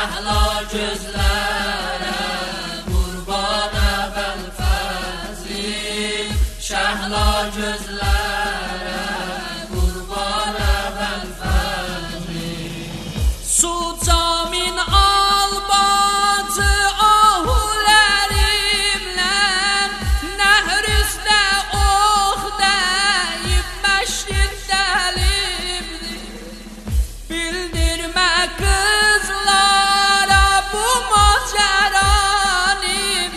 Şehla gözlere kurban evvel fezli, şehla gözlere kurban evvel fezli. Su camin albatı ahulerimle, nehrüzde oh deyip meşrin delimdi. Bildirme kızlara bu maceranim,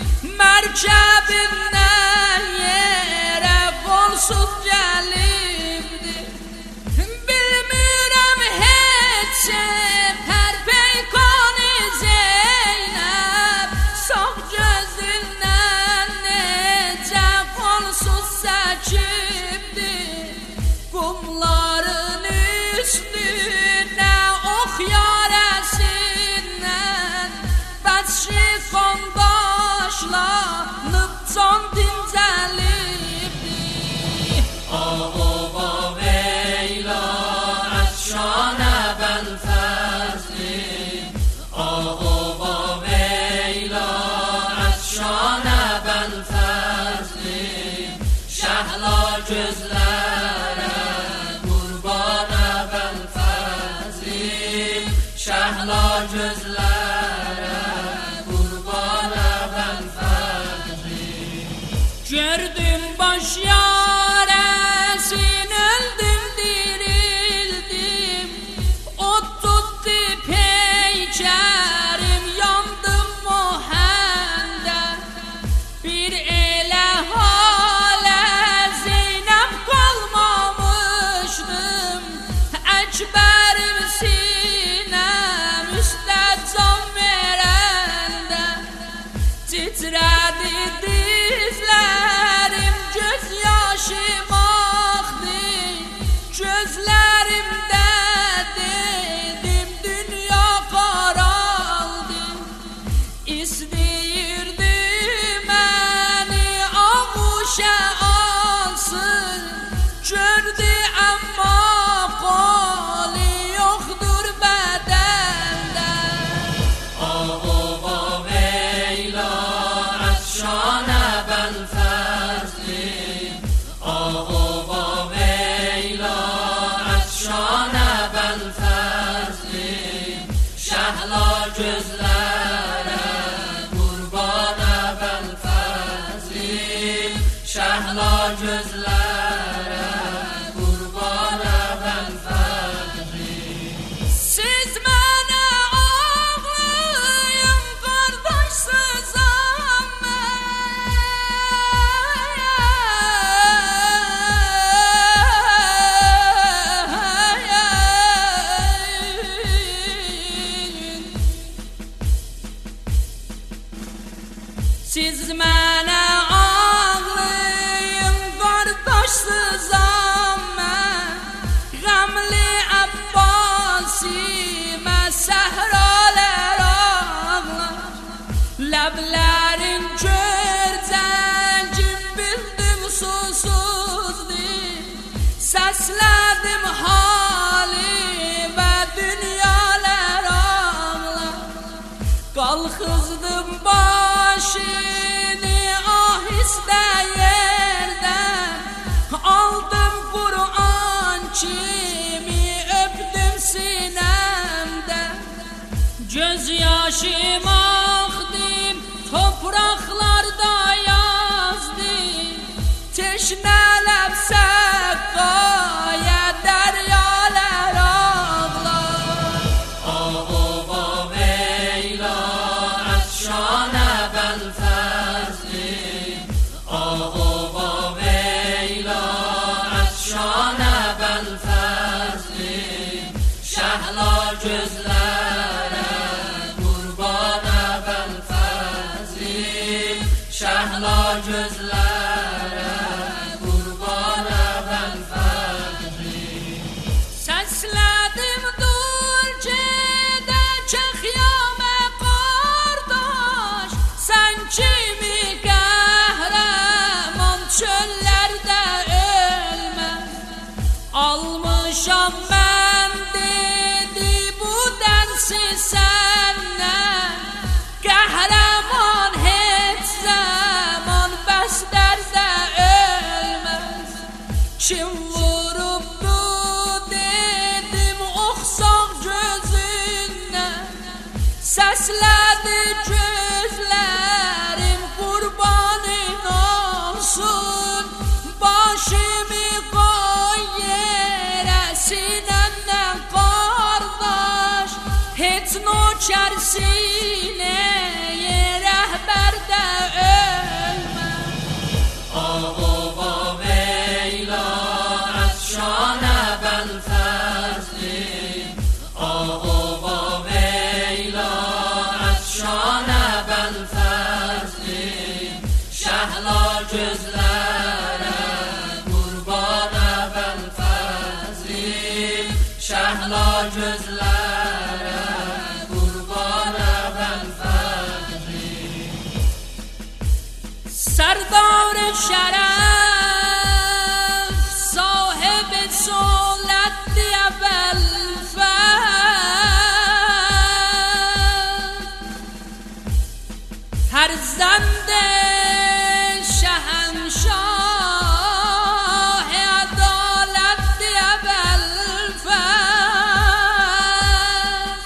merkebimden yere kolsuz gelimdi. Bilmirəm heç pərpeykanı Zeynəb, sağ gözündən necə kolsuz səkibdi. Qumların üstünə ox yarəsindən bədşi qondaşlanıb can dincəlibdi. Ağova veyla əşşan əbəl fəzli, ağova veyla əşşan əbəl fəzli, şəhla gözlərə kurban əbəl fəzli, şəhla gözlərə kurban əbəl fəzli. Gördüm baş yaresin, öldüm dirildim, ot tuttu peykerim, yandım muhende. Bir ele hale Zeynep kalmamıştım, ekberim sinem üstte can verende. Titredi dizlerim, gözyaşım aktı, gözlerimde dedim dünya karaldı. İsteyirdi beni ağuşa alsın, gördü ama kolu yoktur bedende. Ağova veyla əşşan əbəl fəzli, ağova veyla əşşan əbəl fəzli, şəhla gözlərə kurban əbəl fəzli, şəhla gözlərə kurban əbəl fəzli. Siz mənə ağlayın, qardaşsız amma, siz mənə ağlayın, qardaşsız amma, qəmli Abbasimə səhralər ağlar. Ləblərin görcəngim bildim susuzdur, səslədim halimə dünyalar ağlar. Qalxızdım başını ahistə yerdən, aldım Kur'an kimi öpdüm sinemde. Gözyaşım aktı, topraklarda yazdı, teşnelem səqqaya deryalar ağlar. Ağova veyla əşşan əbəl fəzli, ağova veyla əşşan əbəl fəzli, şəhla gözlərə kurban əbəl fəzli, şəhla gözlərə kurban əbəl fəzli. Səslədim dur gedəcək xiyamə qardaş, sən kimi qəhrəman çöllərdə ölmə. Almışam mən dedi bu dənsiz sən قهرمان هیچ زمان بس درد ölmez. Kim vurubdu dedim oxsaq gözündən, səslədi gözlərim qurbanın olsun. Başımı qoy yerə sinəndən qardaş, heç nökər sinəyə rəhbərdə ölməz. آقا ویلا از شان ابوالفضل، آقا ویلا از شان ابوالفضل، شهلا gözlərə qurban ابوالفضل، شهلا gözlərə qurban ابوالفضل. سردار شرف صاحب سلطت ابوالفضل، فرزند شهنشاه عدالت ابوالفضل،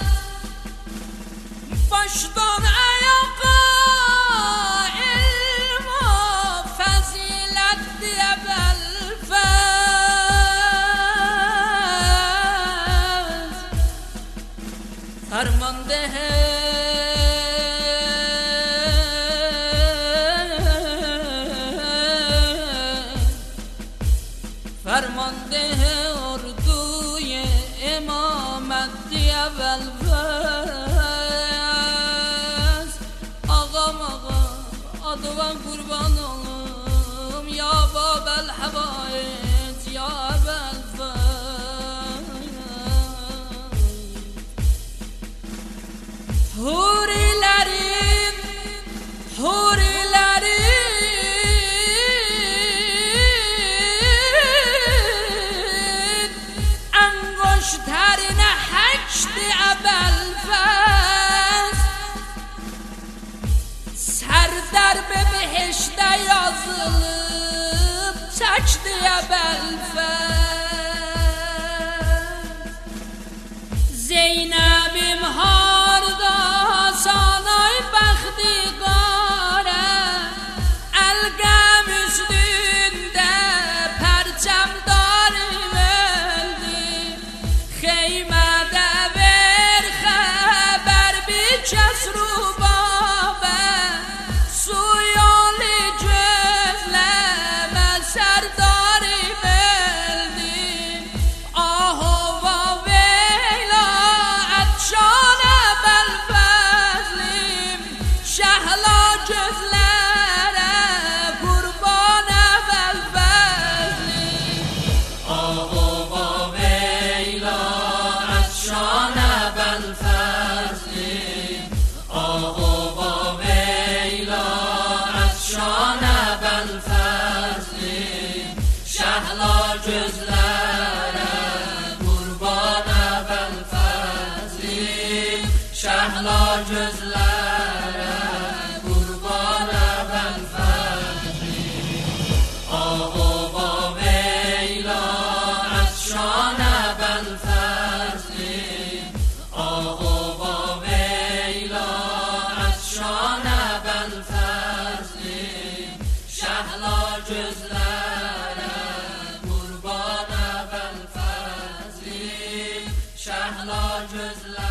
başdan ayağa ilm و فضیلت ابوالفضل، فرمانده orduy امامت ابوالفضل. آقام آقا adıma kurban olum ya babel havait ya ابوالفضل. Hurilerin انگشترین حشد ابوالفضل، سر در به بهشت yazılıp çəkdi ابوالفضل. Zeynəbim harda sanay bəxti qara, əlqəm üstündə pərçəmdarım öldü. Xeymədə ver xəbər bir kəs rubabə, suyalı gözləmə sərdarım öldü. Ahova veyla ətşan ابوالفضلیم، şəhla gözlərə qurban ابوالفضلیم. آقا ویلا از شان ابوالفضل، آقا ویلا از شان ابوالفضل، شهلا gözlərə qurban ابوالفضل، شهلا gözlərə qurban ابوالفضل. آقا ویلا از شان ابوالفضل، آقا ویلا از شان ابوالفضل، شهلا gözlərə qurban ابوالفضل، شهلا gözlərə